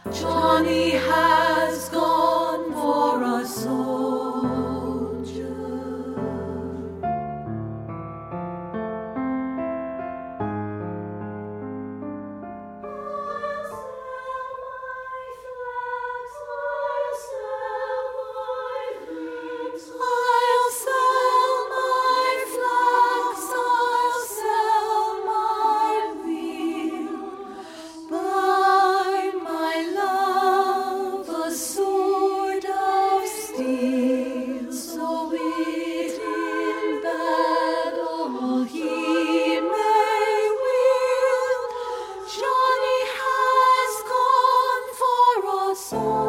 Johnny has gone for a soldier. I'll sell my flax, I'll sell my wheat, buy my love a sword of steel, so it in battle he may wield. Johnny has gone for a sword.